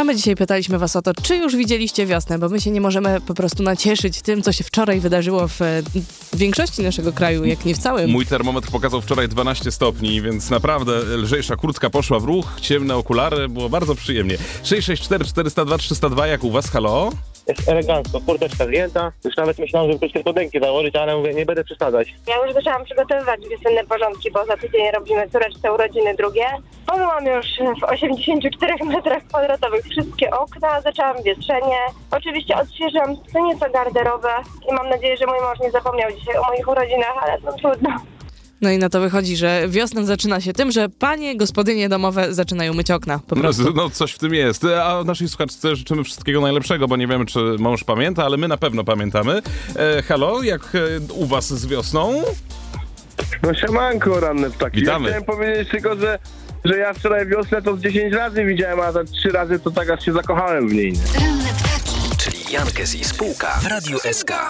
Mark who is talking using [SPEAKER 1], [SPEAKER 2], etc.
[SPEAKER 1] A my dzisiaj pytaliśmy was o to, czy już widzieliście wiosnę, bo my się nie możemy po prostu nacieszyć tym, co się wczoraj wydarzyło w większości naszego kraju, jak nie w całym.
[SPEAKER 2] Mój termometr pokazał wczoraj 12 stopni, więc naprawdę lżejsza kurtka poszła w ruch, ciemne okulary, było bardzo przyjemnie. 664 402 302, jak u was? Halo?
[SPEAKER 3] Jest elegancko, kurteczka zdjęta. Już nawet myślałem, żeby tylko spodenki założyć, ale mówię, nie będę przesadzać.
[SPEAKER 4] Ja już zaczęłam przygotowywać wiosenne porządki, bo za tydzień robimy córeczce urodziny drugie. Pomyłam już w 84 metrach kwadratowych wszystkie okna, zaczęłam wieszczenie. Oczywiście odświeżyłam co nieco garderobę i mam nadzieję, że mój mąż nie zapomniał dzisiaj o moich urodzinach, ale to trudno.
[SPEAKER 1] No i na to wychodzi, że wiosna zaczyna się tym, że panie gospodynie domowe zaczynają myć okna. Po prostu.
[SPEAKER 2] No coś w tym jest. A naszej słuchaczce życzymy wszystkiego najlepszego, bo nie wiemy, czy mąż pamięta, ale my na pewno pamiętamy. Halo, jak u was z wiosną?
[SPEAKER 5] No siemanko, ranne ptaki.
[SPEAKER 2] Witamy.
[SPEAKER 5] Ja chciałem powiedzieć tylko, że ja wczoraj wiosnę to z 10 razy widziałem, a za 3 razy to tak aż się zakochałem w niej.
[SPEAKER 6] Ranne ptaki, czyli Jankes i spółka w Radiu SK.